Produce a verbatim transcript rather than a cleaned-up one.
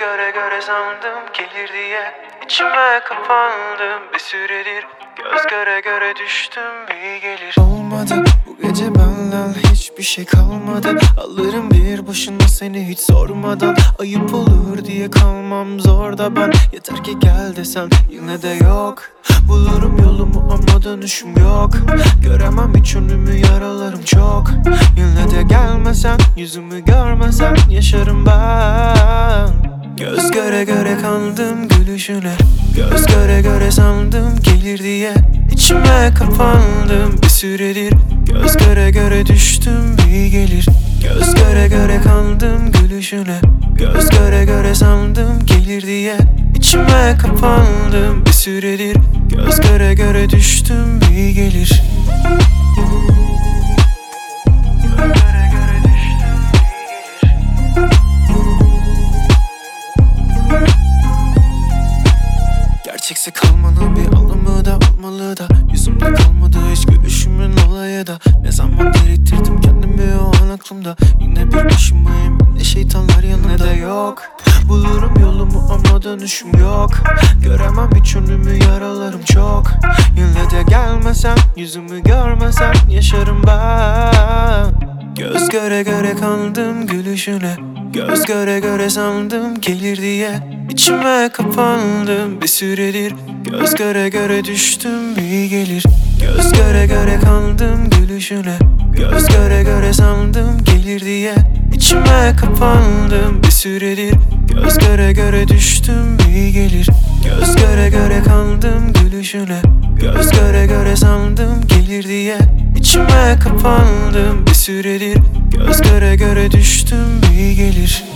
göre göre sandım gelir diye içime kapandım bir süredir. Göz göre göre düştüm iyi gelir. Olmadı bu gece benden hiçbir şey kalmadı. Alırım bir başına seni hiç sormadan. Ayıp olur diye kalmam zor da ben. Yeter ki gel desen yine de yok. Bulurum yolumu ama dönüşüm yok. Göremem hiç önümü, yaralarım çok. Yine de gelmesen, yüzümü görmesen yaşarım ben. Göz göre göre kandım gülüşüne. Göz göre göre sandım gelir diye içime kapandım bir süredir. Göz göre göre düştüm iyi gelir. Göz göre göre kandım gülüşüne. Göz göre göre sandım gelir diye içime kapandım bir süredir. Göz göre göre düştüm iyi gelir. Gerçekse kalmanın bir anlamı da olmalı da. Yüzümde kalmadı hiç gülüşümün olayı da. Ne zaman erittirdim kendimi o an aklımda. Yine bir başımayım, ne şeytanlar yanında yok. Bulurum yolumu ama dönüşüm yok. Göremem hiç önümü, yaralarım çok. Yine de gelmesen, yüzümü görmesen yaşarım ben. Göz göre göre kandım gülüşüne. Göz göre göre sandım gelir diye içime kapandım bir süredir. Göz göre göre düştüm iyi gelir. Göz göre göre kandım gülüşüne. Göz göre göre sandım gelir diye içime kapandım bir süredir. Göz göre göre düştüm iyi gelir. Göz göre göre kandım gülüşüne. Göz göre göre sandım gelir diye içime kapandım bir süredir. Göz göre göre düştüm iyi gelir.